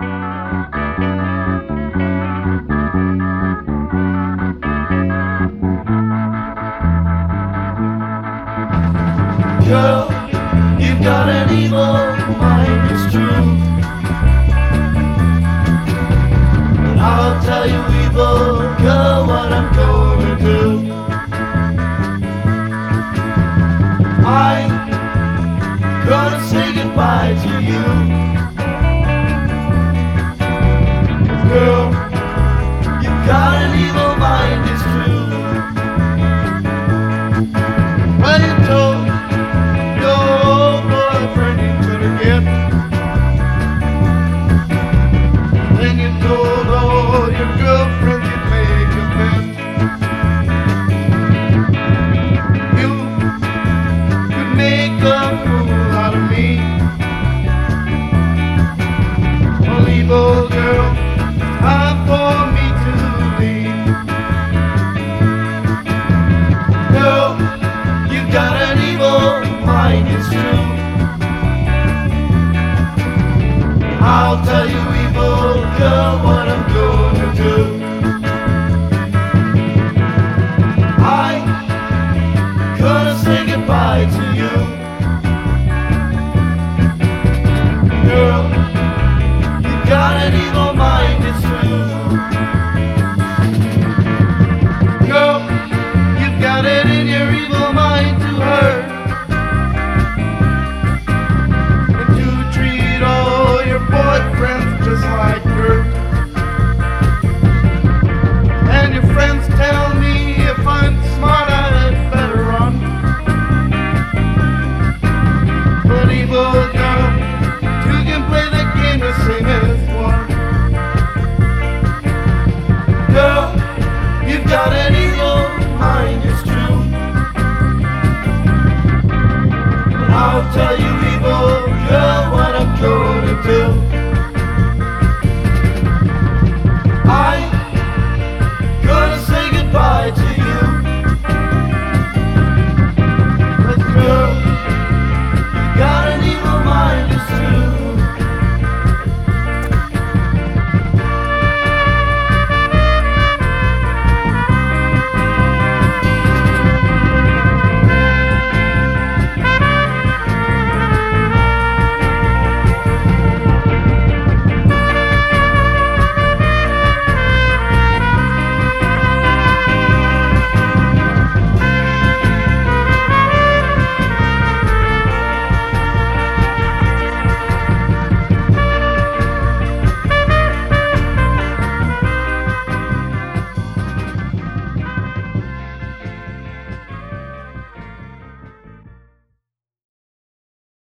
Girl, you've got an evil mind, it's true. But I'll tell you, evil girl, what I'm gonna do. I'm gonna say goodbye to you. Girl, you've got an evil mind, it's true. Well, you told your boyfriend you couldn't get, then you told all your girlfriends you'd make a bet. You could make a fool out of me. Well, evil girl, time for me to leave. Girl, you've got an evil mind, it's true. I'll tell you, evil girl, what I'm gonna do. I'm gonna say goodbye to you. Girl, you've got an evil